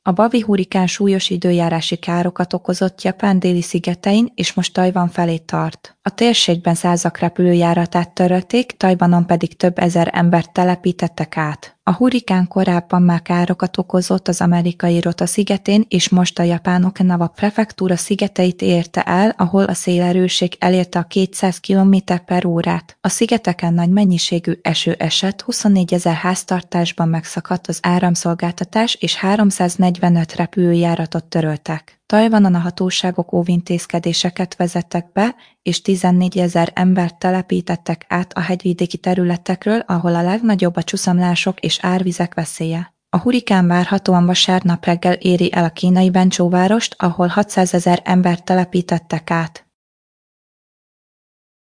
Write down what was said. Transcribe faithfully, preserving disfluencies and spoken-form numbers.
A Bavi hurrikán súlyos időjárási károkat okozott Japán déli szigetein, és most Tajvan felé tart. A térségben százak repülőjáratát törölték, Tajvanon pedig több ezer embert telepítettek át. A hurrikán korábban már károkat okozott az amerikai Rota szigetén, és most a japán Okinawa prefektúra szigeteit érte el, ahol a szélerőség elérte a kétszáz kilométer per órát. A szigeteken nagy mennyiségű eső esett, huszonnégyezer háztartásban megszakadt az áramszolgáltatás, és háromszáznegyvenöt repülőjáratot töröltek. Tajvanon a hatóságok óvintézkedéseket vezettek be, és tizennégyezer embert telepítettek át a hegyvidéki területekről, ahol a legnagyobb a csuszamlások és árvizek veszélye. A hurrikán várhatóan vasárnap reggel éri el a kínai Wenchou várost, ahol hatszázezer embert telepítettek át.